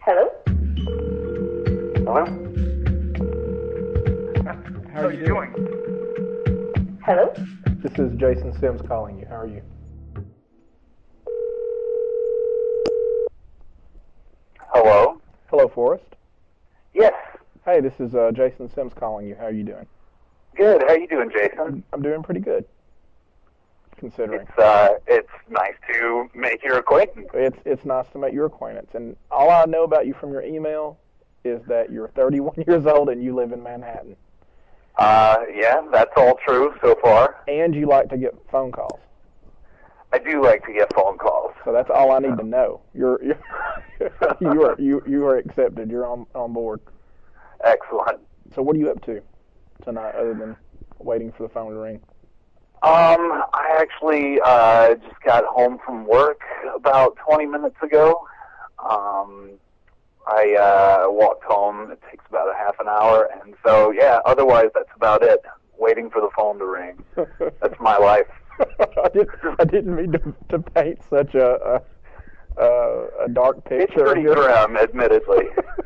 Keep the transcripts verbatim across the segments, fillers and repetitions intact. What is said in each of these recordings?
Hello? Hello? How are you doing? Hello? This is Jason Sims calling you. How are you? Hello? Hello, Forrest. Yes. Hey, this is uh, Jason Sims calling you. How are you doing? Good. How you doing, Jason? I'm doing pretty good, considering. It's uh, it's nice to make your acquaintance. It's it's nice to make your acquaintance. And all I know about you from your email is that you're thirty-one years old and you live in Manhattan. Uh, yeah, that's all true so far. And you like to get phone calls. I do like to get phone calls. So that's all I need to know. You're, you're you are you you are accepted. You're on on board. Excellent. So what are you up to tonight, other than waiting for the phone to ring? Um, I actually uh, just got home from work about twenty minutes ago. Um, I uh, walked home. It takes about a half an hour, and so yeah. Otherwise, that's about it. Waiting for the phone to ring. That's my life. I didn't. I didn't mean to, to paint such a a, a dark picture. It's pretty grim, admittedly.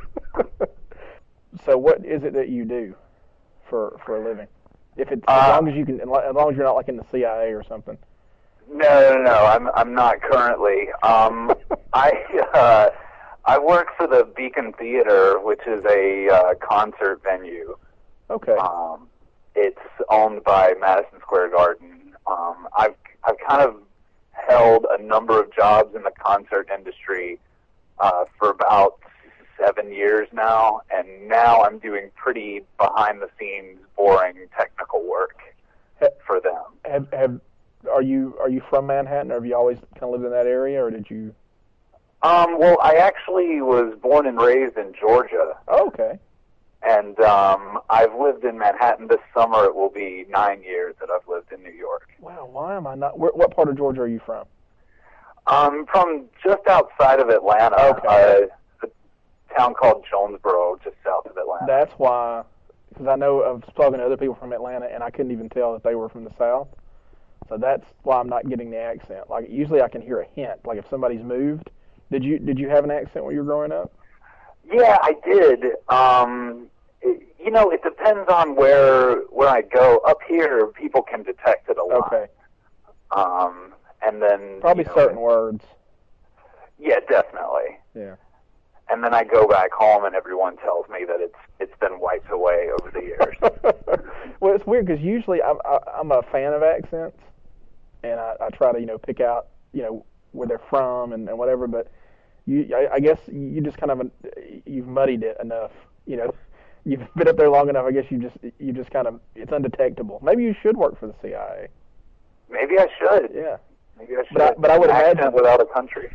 So, what is it that you do for for a living? If it's uh, as long as you can, as long as you're not like in the C I A or something. No, no, no. I'm I'm not currently. Um, I uh, I work for the Beacon Theater, which is a uh, concert venue. Okay. Um, it's owned by Madison Square Garden. Um, I've I've kind of held a number of jobs in the concert industry uh, for about seven years now, and now I'm doing pretty behind-the-scenes, boring technical work for them. Have have are you are you from Manhattan, or have you always kind of lived in that area, or did you? Um, well, I actually was born and raised in Georgia. Oh, okay. And um, I've lived in Manhattan. This summer it will be nine years that I've lived in New York. Wow, why am I not? Where, what part of Georgia are you from? I'm from just outside of Atlanta, Okay. uh, a town called Jonesboro, just south of Atlanta. That's why, because I know I've spoken to other people from Atlanta, and I couldn't even tell that they were from the South. So that's why I'm not getting the accent. Like usually I can hear a hint, like if somebody's moved. Did you did you have an accent when you were growing up? Yeah, I did. Um, it, you know, it depends on where where I go. Up here, people can detect it a lot. Okay. Um, and then Probably you know, certain words. Yeah, definitely. Yeah. And then I go back home, and everyone tells me that it's it's been wiped away over the years. Well, it's weird because usually I'm I, I'm a fan of accents, and I, I try to you know pick out you know where they're from and, and whatever. But you, I, I guess you just kind of you've muddied it enough. You know, you've been up there long enough. I guess you just you just kind of it's undetectable. Maybe you should work for the C I A. Maybe I should. Yeah. Maybe I should. But I, but I would An imagine accent without a country.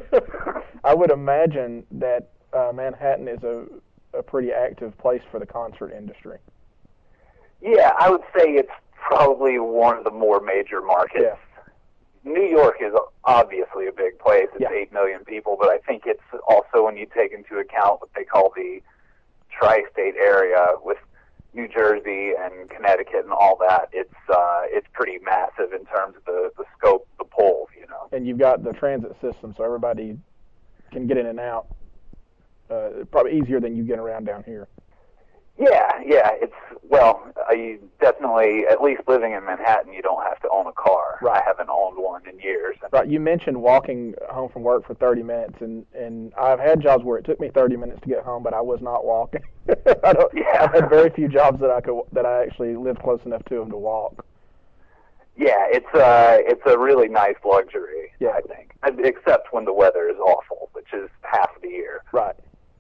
I would imagine that uh, Manhattan is a a pretty active place for the concert industry. Yeah, I would say it's probably one of the more major markets. Yeah. New York is obviously a big place. It's Yeah. eight million people, but I think it's also when you take into account what they call the tri-state area with New Jersey and Connecticut and all that, it's uh, it's pretty massive in terms of the, the scope, the pull, you know. And you've got the transit system, so everybody can get in and out. Uh, probably easier than you get around down here. Yeah, yeah, it's, well, I definitely, at least living in Manhattan, you don't have to own a car. Right. I haven't owned one in years. Right. You mentioned walking home from work for thirty minutes, and, and I've had jobs where it took me thirty minutes to get home, but I was not walking. I don't, Yeah. I've had very few jobs that I could that I actually lived close enough to them to walk. Yeah, it's uh, it's a really nice luxury, Yeah. I think, except when the weather is awful, which is half of the year. Right.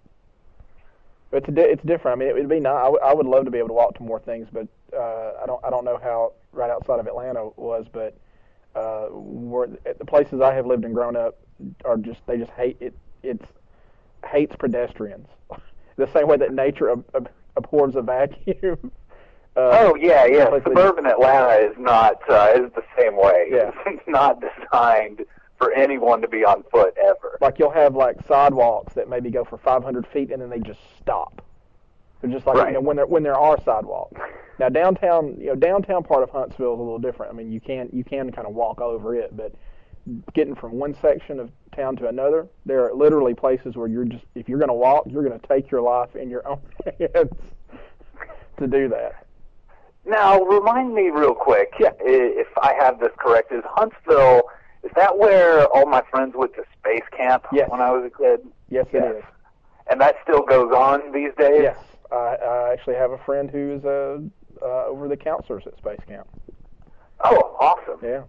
It's a di- it's different. I mean, it would be nice. I, w- I would love to be able to walk to more things, but uh, I don't I don't know how right outside of Atlanta was, but uh, where, the places I have lived and grown up are just they just hate it. It's hates pedestrians, the same way that nature ab- ab- abhors a vacuum. Uh, Oh yeah, yeah. places- Suburban Atlanta is not uh, is the same way. Yeah. It's not designed for anyone to be on foot ever. Like you'll have like sidewalks that maybe go for five hundred feet and then they just stop. They're just like Right. you know when there when there are sidewalks. Now downtown, you know, downtown part of Huntsville is a little different. I mean, you can you can kind of walk over it, but getting from one section of town to another. There are literally places where you're just, if you're going to walk, you're going to take your life in your own hands to do that. Now, remind me real quick, Yeah. if I have this correct, is Huntsville, is that where all my friends went to space camp Yes. when I was a kid? Yes, Yes. it is. And that still goes on these days? Yes. I, I actually have a friend who is uh, uh, over the counselors at Space Camp. Oh, awesome. Yeah.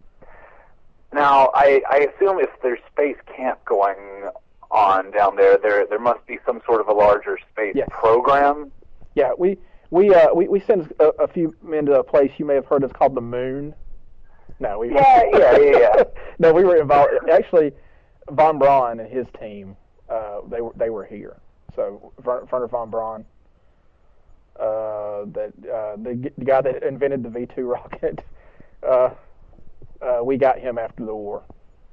Now, I, I assume if there's space camp going on down there, there there must be some sort of a larger space Yes. program. Yeah, we we uh, we, we send a, a few men to a place you may have heard of called the Moon. No, we Yeah, yeah, yeah, yeah. no, we were involved. Actually, Von Braun and his team, uh, they were they were here. So Werner von Braun, uh, that uh, the, the guy that invented the V two rocket, uh, uh, we got him after the war.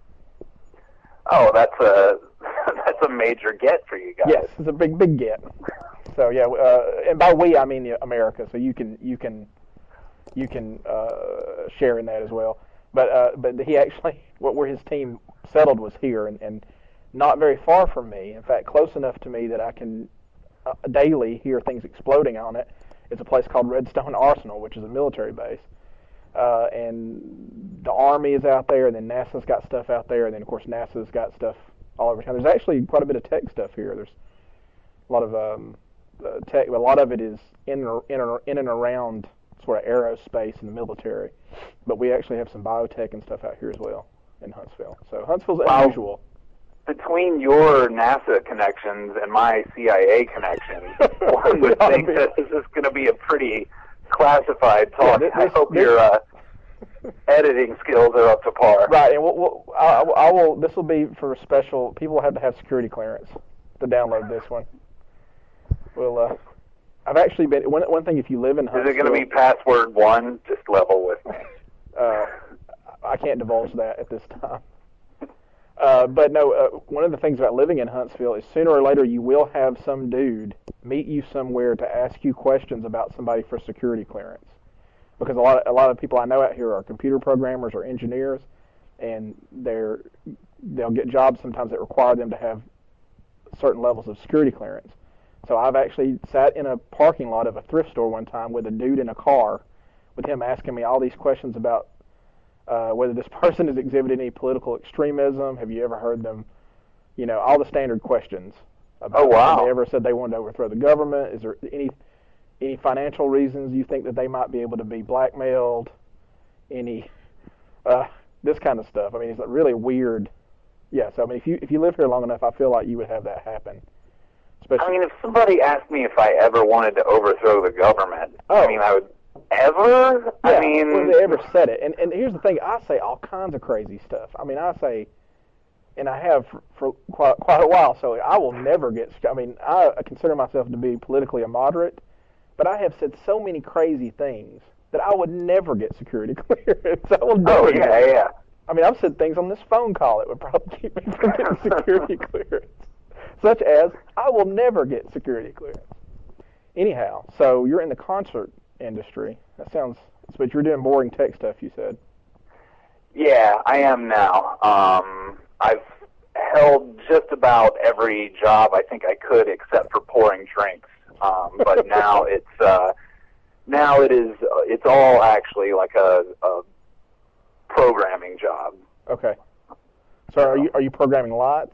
Oh, that's a that's a major get for you guys. Yes, it's a big big get. So yeah, uh, and by we I mean America. So you can you can you can uh, share in that as well. But uh, but he actually, what where his team settled was here, and, and not very far from me. In fact, close enough to me that I can uh, daily hear things exploding on it. It's a place called Redstone Arsenal, which is a military base. Uh, and the Army is out there, and then NASA's got stuff out there, and then of course NASA's got stuff all over town. There's actually quite a bit of tech stuff here. There's a lot of um, uh, tech, but a lot of it is in and, in, and, in and around sort of aerospace and the military. But we actually have some biotech and stuff out here as well in Huntsville. So Huntsville's Wow. unusual. Between your NASA connections and my C I A connections, one would think that this is going to be a pretty classified talk. Yeah, this- I hope this- your uh, editing skills are up to par. Right, and we'll, we'll, I, I will. This will be for special. People have to have security clearance to download this one. We'll. Uh, I've actually been one. One thing, if you live in Is Huntsville, it going to be password one? Just level with me. Uh, I can't divulge that at this time. Uh, but no, uh, one of the things about living in Huntsville is sooner or later you will have some dude meet you somewhere to ask you questions about somebody for security clearance. Because a lot of, a lot of people I know out here are computer programmers or engineers, and they're they'll get jobs sometimes that require them to have certain levels of security clearance. So I've actually sat in a parking lot of a thrift store one time with a dude in a car, with him asking me all these questions about uh, whether this person has exhibited any political extremism. Have you ever heard them, you know, all the standard questions about Oh, wow. have they ever said they wanted to overthrow the government? Is there any any financial reasons you think that they might be able to be blackmailed? Any uh, this kind of stuff. I mean, it's really weird. Yeah, so I mean, if you if you live here long enough, I feel like you would have that happen. Especially, I mean, if somebody asked me if I ever wanted to overthrow the government, Oh. I mean, I would ever. yeah, I mean, when they ever said it. And and here's the thing, I say all kinds of crazy stuff. I mean, I say, and I have for, for quite quite a while. So I will never get. I mean, I consider myself to be politically a moderate, but I have said so many crazy things that I would never get security clearance. I will never. oh get yeah, it. yeah. I mean, I've said things on this phone call that would probably keep me from getting security clearance, such as I will never get security clearance. Anyhow, so you're in the concert industry. That sounds, but you're doing boring tech stuff, you said. Yeah, I am now. Um, I've held just about every job I think I could, except for pouring drinks. Um, but now it's uh, now it is uh, it's all actually like a, a programming job. Okay. So are you are you programming lights?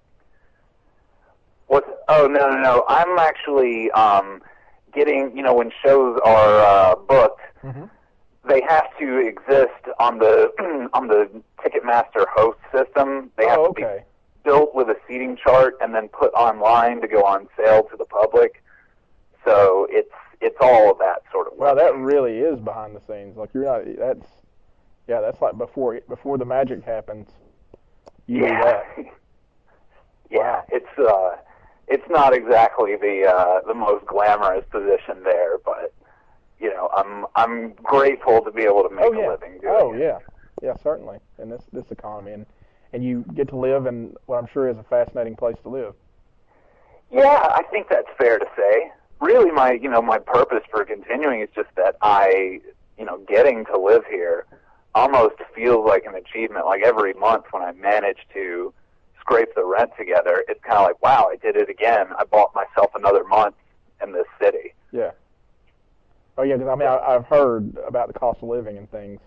What's oh no no no! I'm actually um, getting you know when shows are uh, booked, Mm-hmm. they have to exist on the on the Ticketmaster host system. They have Oh, to be okay. built with a seating chart and then put online to go on sale to the public. So it's it's all of that sort of work. Wow, that really is behind the scenes. Like you're not. That's yeah. That's like before before the magic happens. You do yeah. that. yeah, Wow. it's uh, it's not exactly the uh, the most glamorous position there, but you know, I'm I'm grateful to be able to make Oh a yeah. living doing Oh it. yeah. Yeah, certainly. In this this economy, and and you get to live in what I'm sure is a fascinating place to live. Yeah, I think that's fair to say. Really, my you know my purpose for continuing is just that I you know getting to live here almost feels like an achievement. Like every month when I manage to scrape the rent together, it's kind of like, wow, I did it again. I bought myself another month in this city. Yeah. Oh yeah, because I mean I, I've heard about the cost of living and things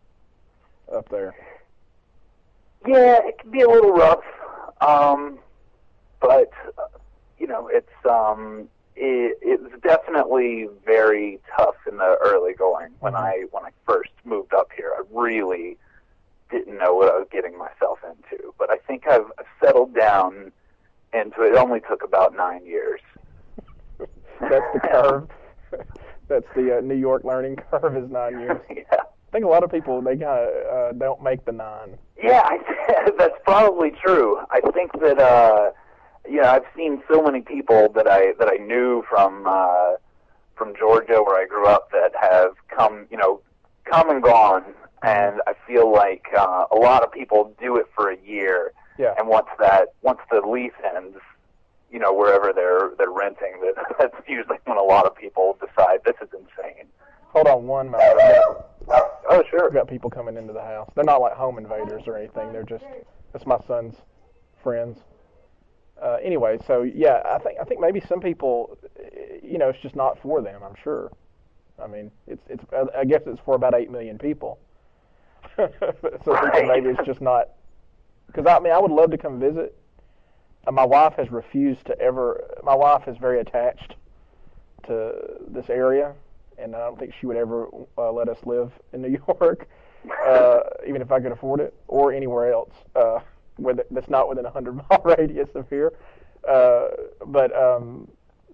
up there. Yeah, it can be a little rough, um, but uh, you know, it's um, it, it was definitely very tough in the early going when Mm-hmm. I when I first moved up here. I really didn't know what I was getting myself into, but I think I've settled down into it. It only took about nine years. That's the curve. That's the uh, New York learning curve is nine years. Yeah. I think a lot of people they kind of uh, don't make the nine. Yeah, I, that's probably true. I think that uh, you know I've seen so many people that I that I knew from uh, from Georgia, where I grew up, that have come you know come and gone, and I feel like uh, a lot of people do it for a year, Yeah. and once that once the lease ends, you know wherever they're they're renting, that that's usually when a lot of people decide this is insane. Hold on one moment. I've got, Oh, sure. I've got people coming into the house. They're not like home invaders or anything. They're just that's my son's friends. Uh, anyway, so yeah, I think I think maybe some people, you know, it's just not for them. I'm sure. I mean, it's it's. I guess it's for about eight million people. So thinking maybe it's just not. Because I mean, I would love to come visit. Uh, my wife has refused to ever. My wife is very attached to this area, and I don't think she would ever uh, let us live in New York, uh, even if I could afford it, or anywhere else uh, where the, that's not within a hundred mile radius of here. Uh, but um,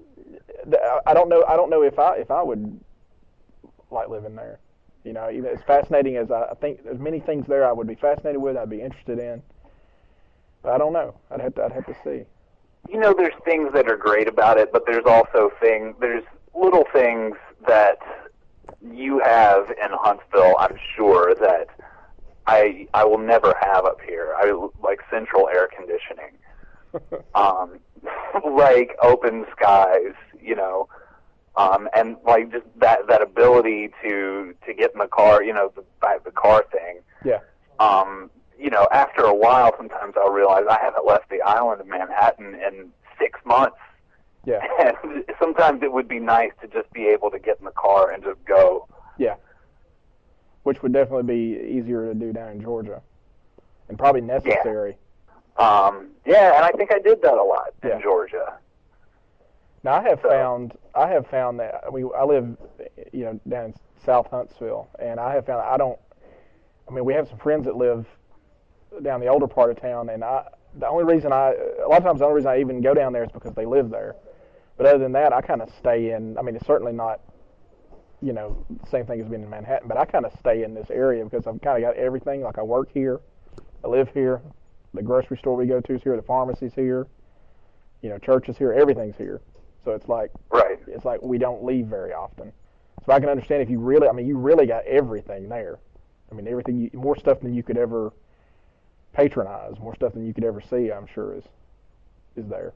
th- I don't know. I don't know if I if I would like living there. You know, even as fascinating as I, I think, there's many things there I would be fascinated with. I'd be interested in. But I don't know. I'd have to. I'd have to see. You know, there's things that are great about it, but there's also things, there's little things that you have in Huntsville, I'm sure, that I I will never have up here. I like central air conditioning, um, like open skies, you know, um, and like just that that ability to to get in the car, you know, the the car thing. Yeah. Um, you know, after a while, sometimes I'll realize I haven't left the island of Manhattan in six months. Yeah. And sometimes it would be nice to just be able to get in the car and just go. Yeah. Which would definitely be easier to do down in Georgia, and probably necessary. Um, yeah, and I think I did that a lot in Yeah. Georgia. Now I have So- found I have found that we I live, you know, down in South Huntsville, and I have found I don't. I mean, we have some friends that live down the older part of town, and I the only reason I a lot of times the only reason I even go down there is because they live there. But other than that, I kind of stay in. I mean, it's certainly not, you know, the same thing as being in Manhattan, but I kind of stay in this area because I've kind of got everything. Like I work here, I live here, the grocery store we go to is here, the pharmacy's here, you know, church is here, everything's here. So it's like Right. it's like we don't leave very often. So I can understand if you really, I mean, you really got everything there. I mean, everything, you, more stuff than you could ever patronize, more stuff than you could ever see, I'm sure is is there.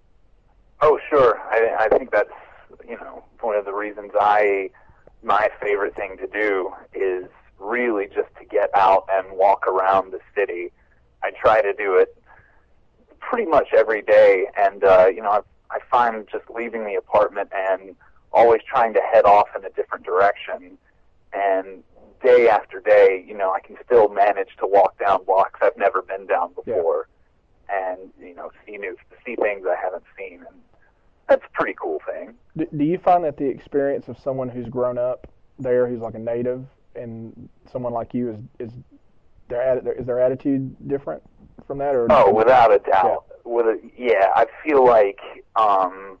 Oh, sure. I, I think that's, you know, one of the reasons I, my favorite thing to do is really just to get out and walk around the city. I try to do it pretty much every day, and, uh, you know, I, I find just leaving the apartment and always trying to head off in a different direction, and day after day, you know, I can still manage to walk down blocks I've never been down before, and, you know, see new, see things I haven't seen, and that's a pretty cool thing. Do, do you find that the experience of someone who's grown up there, who's like a native, and someone like you, is is their atti- is their attitude different from that, or Oh, without a doubt. With a, yeah, I feel like um,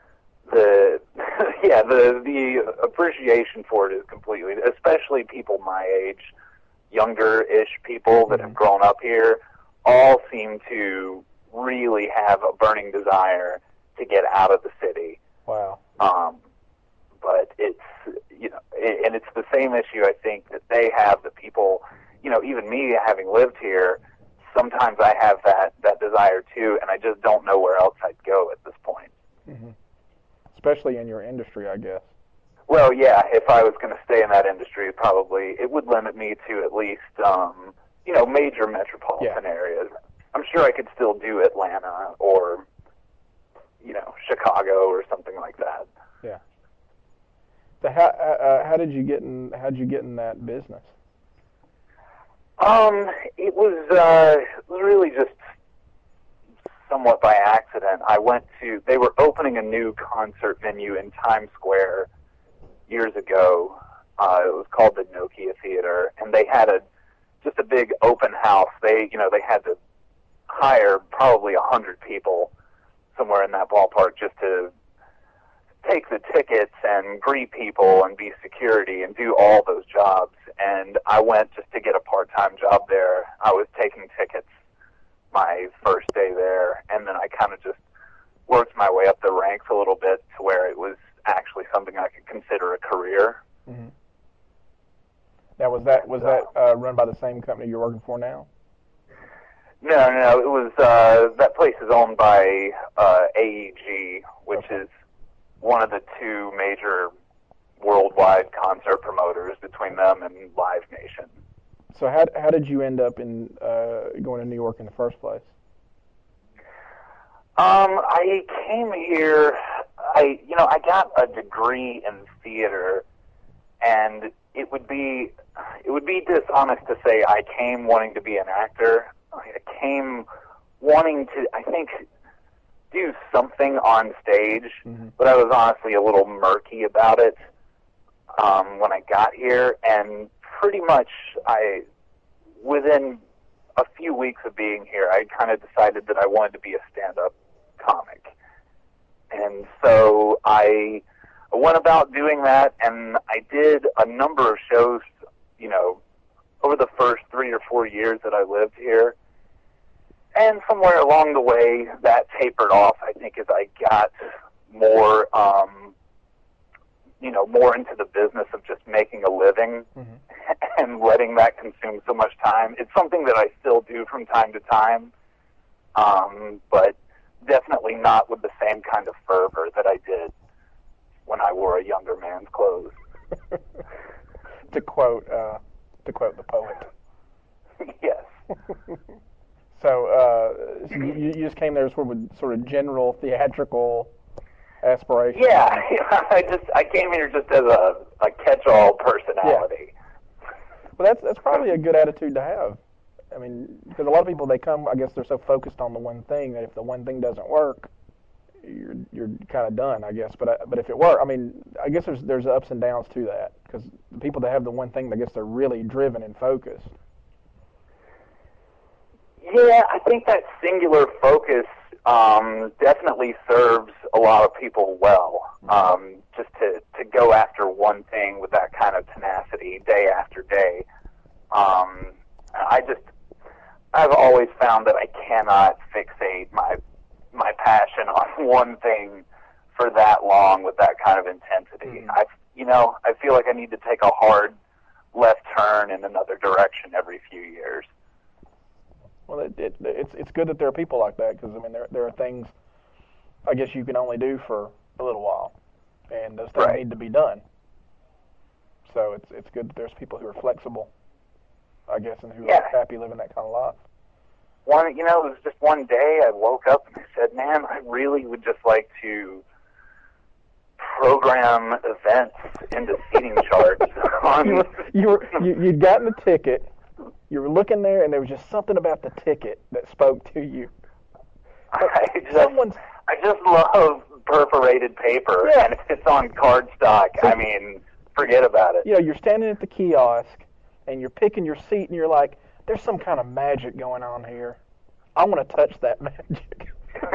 the yeah the the appreciation for it is completely, especially people my age, younger-ish people that have grown up here, all seem to really have a burning desire to get out of the city. Wow. Um, but it's, you know, it, and it's the same issue I think that they have, that people, you know, even me having lived here, sometimes I have that, that desire too, and I just don't know where else I'd go at this point. hmm Especially in your industry, I guess. Well, yeah, if I was going to stay in that industry, probably it would limit me to at least, um, you know, major metropolitan Yeah. areas. I'm sure I could still do Atlanta or, you know, Chicago or something like that. Yeah. So how uh, how did you get in how did you get in that business? Um, it was uh, it was really just somewhat by accident. I went to they were opening a new concert venue in Times Square years ago. Uh, it was called the Nokia Theater, and they had a just a big open house. They you know they had to hire probably a hundred people somewhere in that ballpark just to take the tickets and greet people and be security and do all those jobs. And I went just to get a part-time job there. I was taking tickets my first day there, and then I kind of just worked my way up the ranks a little bit to where it was actually something I could consider a career. Mm-hmm. Now, was that was that uh, run by the same company you're working for now? No, no, no. It was uh, that place is owned by uh, A E G, which Okay. is one of the two major worldwide concert promoters between them and Live Nation. So how how did you end up in uh, going to New York in the first place? Um, I came here. I you know I got a degree in theater, and it would be it would be dishonest to say I came wanting to be an actor. I came wanting to, I think, do something on stage, Mm-hmm. but I was honestly a little murky about it um, when I got here, and pretty much I, within a few weeks of being here, I kind of decided that I wanted to be a stand-up comic. And so I went about doing that, and I did a number of shows, you know, over the first three or four years that I lived here. And somewhere along the way, that tapered off, I think, as I got more, um, you know, more into the business of just making a living Mm-hmm. and letting that consume so much time. It's something that I still do from time to time, um, but definitely not with the same kind of fervor that I did when I wore a younger man's clothes. to quote uh, to quote the poet. Yes. So, uh, so you, you just came there sort of with sort of general theatrical aspirations. Yeah, I just I came here just as a, a catch-all personality. Well, that's that's probably a good attitude to have. I mean, because a lot of people, they come, I guess they're so focused on the one thing that if the one thing doesn't work, you're you're kind of done, I guess. But I, but if it works, I mean, I guess there's there's ups and downs to that, because the people that have the one thing, I guess they're really driven and focused. Yeah, I think that singular focus um, definitely serves a lot of people well. Um, just to, to go after one thing with that kind of tenacity day after day. Um, I just, I've always found that I cannot fixate my my passion on one thing for that long with that kind of intensity. Mm-hmm. I, you know, I feel like I need to take a hard left turn in another direction every few years. Well, it, it, it's it's good that there are people like that, because I mean there there are things, I guess, you can only do for a little while, and those things Right. need to be done. So it's it's good that there's people who are flexible, I guess, and who Yeah. are happy living that kind of life. One, you know, it was just one day I woke up and I said, man, I really would just like to program events into seating charts. on, you were you were you, you'd gotten a ticket. You were looking there, and there was just something about the ticket that spoke to you. I just, Someone's I just love perforated paper, Yeah. and if it's on cardstock, I mean, forget about it. you know, you're standing at the kiosk, and you're picking your seat, and you're like, there's some kind of magic going on here. I want to touch that magic.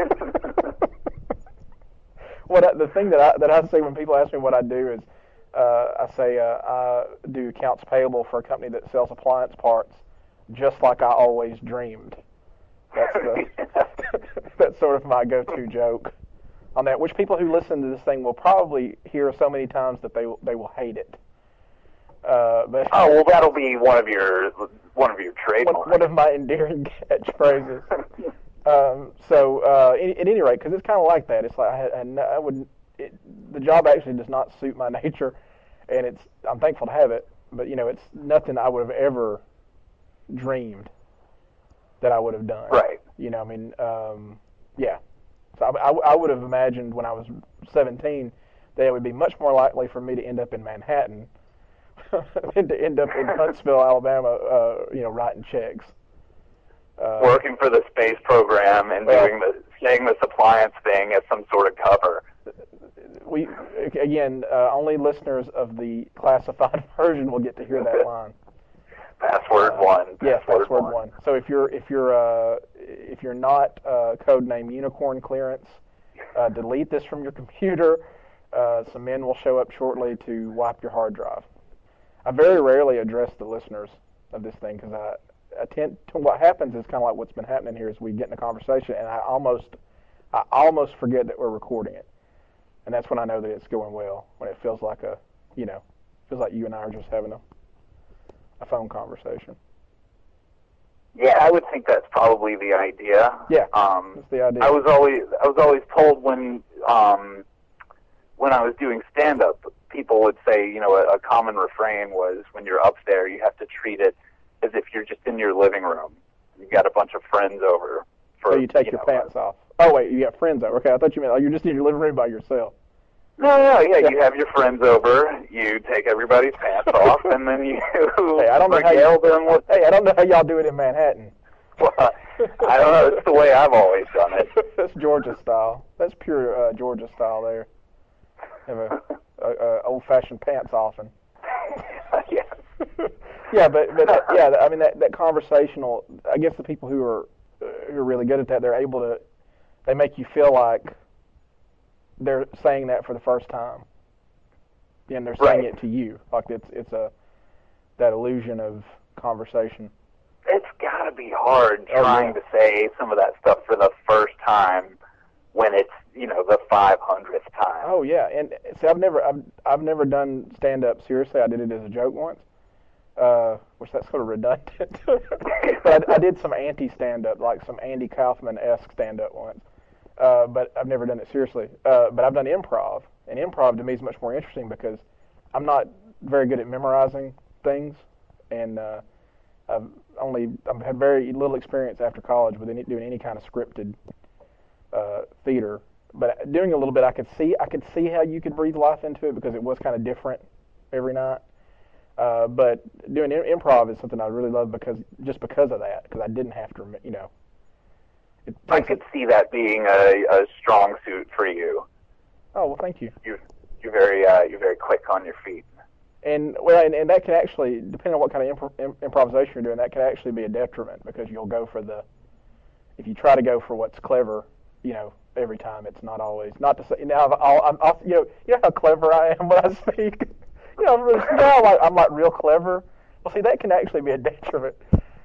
what I, the thing that I that I say when people ask me what I do is, uh, I say uh, I do accounts payable for a company that sells appliance parts, just like I always dreamed. That's the that's sort of my go-to joke on that, which people who listen to this thing will probably hear so many times that they they will hate it. Uh, but Oh, well, that'll be one of your one of your one, trademarks. one of my endearing catchphrases. Um, so uh, at, at any rate, because it's kind of like that, it's like I, had, I, no- I would it the job actually does not suit my nature, and it's I'm thankful to have it. But you know, it's nothing I would have ever dreamed that I would have done. Right. You know, I mean, um, yeah. So I, I, I would have imagined when I was seventeen that it would be much more likely for me to end up in Manhattan than to end up in Huntsville, Alabama, uh, you know, writing checks. Uh, Working for the space program and well, doing the saying this appliance thing as some sort of cover. We again, uh, only listeners of the classified version will get to hear that line. Password Uh, one. Yes, password, password one. one. So if you're if you're uh, if you're not uh, codename Unicorn Clearance, uh, delete this from your computer. Uh, some men will show up shortly to wipe your hard drive. I very rarely address the listeners of this thing because I, I tend to, what happens is kind of like what's been happening here is we get in a conversation and I almost I almost forget that we're recording it, and that's when I know that it's going well. When it feels like a you know feels like you and I are just having a a phone conversation. Yeah, I would think that's probably the idea. Yeah, um, that's the idea. I was always I was always told when um, when I was doing stand up, people would say, you know, a, a common refrain was when you're up there, you have to treat it as if you're just in your living room. You've got a bunch of friends over. For, so you take you your know, pants off. Oh wait, you got friends over. Okay, I thought you meant oh, you're just in your living room by yourself. No, no, yeah, Yeah. you have your friends over, you take everybody's pants off, and then you Hey, I don't know how you- regale them with, Hey, I don't know how y'all do it in Manhattan. well, I don't know, it's the way I've always done it. That's Georgia style. That's pure uh, Georgia style there. Have a, a, a old-fashioned pants offing. Yeah. Yeah, but but uh, yeah, I mean that that conversational. I guess the people who are uh, who are really good at that, they're able to. They make you feel like they're saying that for the first time, and they're saying Right. it to you. Like it's it's a that illusion of conversation. It's got to be hard Oh, trying yeah. to say some of that stuff for the first time when it's, you know, the five hundredth time. Oh yeah, and see, I've never I've I've never done stand up seriously. I did it as a joke once, uh, which that's sort of redundant. But I, I did some anti stand up, like some Andy Kaufman esque stand up once. Uh, but I've never done it seriously. Uh, but I've done improv, and improv to me is much more interesting because I'm not very good at memorizing things, and uh, I've only I've had very little experience after college with any, doing any kind of scripted uh, theater. But doing a little bit, I could see I could see how you could breathe life into it because it was kind of different every night. Uh, but doing im- improv is something I really love because just because of that, because I didn't have to, rem- you know. It I takes could it, see that being a, a strong suit for you. oh well, thank you. You you're very uh, you're very quick on your feet. And well, and, and that can actually, depending on what kind of impro- im- improvisation you're doing, that can actually be a detriment because you'll go for the, if you try to go for what's clever, you know, every time it's not always. Not to say now, I'll, I'm, I'll, you know, you know how clever I am when I speak. You know, now I'm like, I'm like real clever. Well, see, that can actually be a detriment.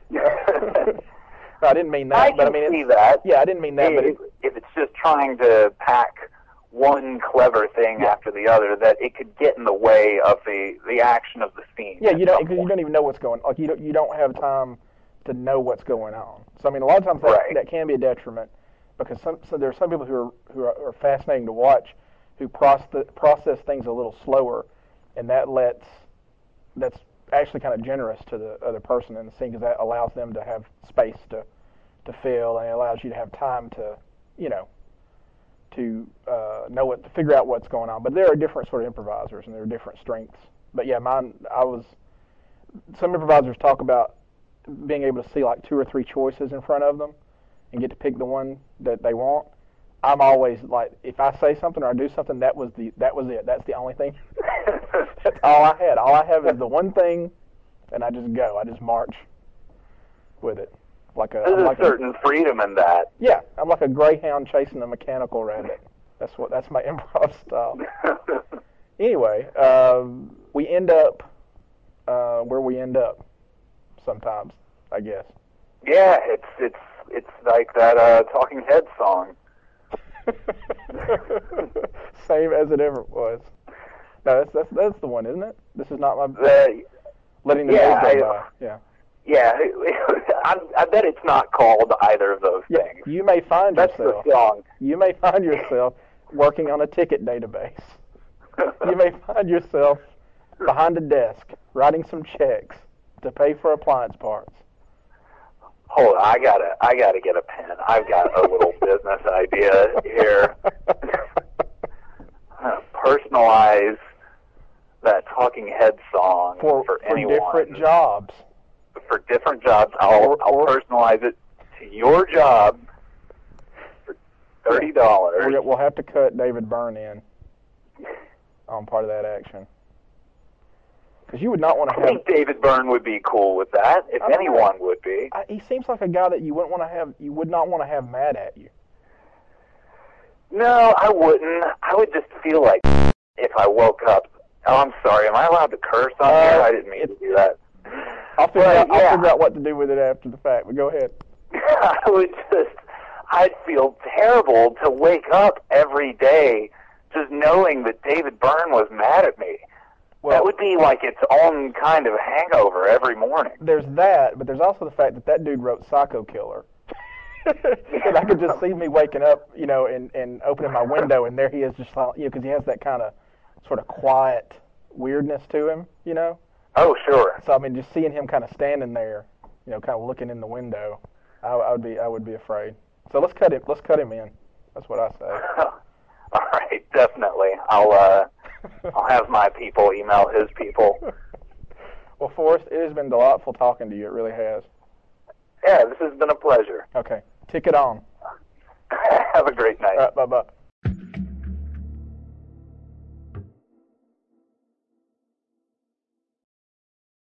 I didn't mean that, I but I can mean, see it's, that. yeah, I didn't mean that, but if, it, if it's just trying to pack one clever thing Yeah. after the other, that it could get in the way of the, the action of the scene. yeah, at you don't some because you point. don't even know what's going. Like you don't you don't have time to know what's going on. So I mean, a lot of times that, Right. that can be a detriment because some so there are some people who are who are, are fascinating to watch who process process things a little slower, and that lets that's actually kind of generous to the other person in the scene because that allows them to have space to to fill and it allows you to have time to you know to uh, know what to figure out what's going on. But there are different sort of improvisers and there are different strengths. But yeah, mine I was some improvisers talk about being able to see like two or three choices in front of them and get to pick the one that they want. I'm always like, if I say something or I do something, that was the that was it. That's the only thing. That's all I had. All I have is the one thing, and I just go. I just march with it, like a. I'm There's like a certain freedom in that. yeah, I'm like a greyhound chasing a mechanical rabbit. That's what. That's my improv style. Anyway, um, we end up uh, where we end up sometimes, I guess. Yeah, it's it's it's like that uh, Talking Heads song. Same as it ever was. No, that's that's that's the one, isn't it? This is not my The, letting the yeah, days go I- by. Yeah. yeah, I, I bet it's not called either of those Yeah. things. You may find That's yourself. the song. You may find yourself working on a ticket database. You may find yourself behind a desk writing some checks to pay for appliance parts. Hold on, I gotta, I gotta get a pen. I've got a little business idea here. Personalize that Talking Head song for, for, for anyone. different jobs. For different jobs, I'll, Or- I'll or- personalize it to your job for thirty dollars. We'll, we'll have to cut David Byrne in on part of that action. Because you would not want to I have... think David Byrne would be cool with that, if I don't know. anyone would be. I, he seems like a guy that you wouldn't want to have. You would not want to have mad at you. No, I wouldn't. I would just feel like if I woke up. Oh, I'm sorry. Am I allowed to curse on Uh, here? I didn't mean to do that. I'll figure, But, out, I'll yeah. figure out what to do with it after the fact. But go ahead. I would just, I'd feel terrible to wake up every day just knowing that David Byrne was mad at me. Well, That would be like its own kind of hangover every morning. there's that, but there's also the fact that that dude wrote Psycho Killer. And I could just see me waking up, you know, and, and opening my window, and there he is, just like, you know, because he has that kind of sort of quiet weirdness to him, you know. Oh, sure. So I mean, just seeing him kind of standing there, you know, kind of looking in the window, I, I would be, I would be afraid. So let's cut him, let's cut him in. That's what I say. All right, definitely. I'll uh, I'll have my people email his people. Well, Forrest, it has been delightful talking to you. It really has. Yeah, this has been a pleasure. Okay, tick it on. Have a great night. All right, bye bye.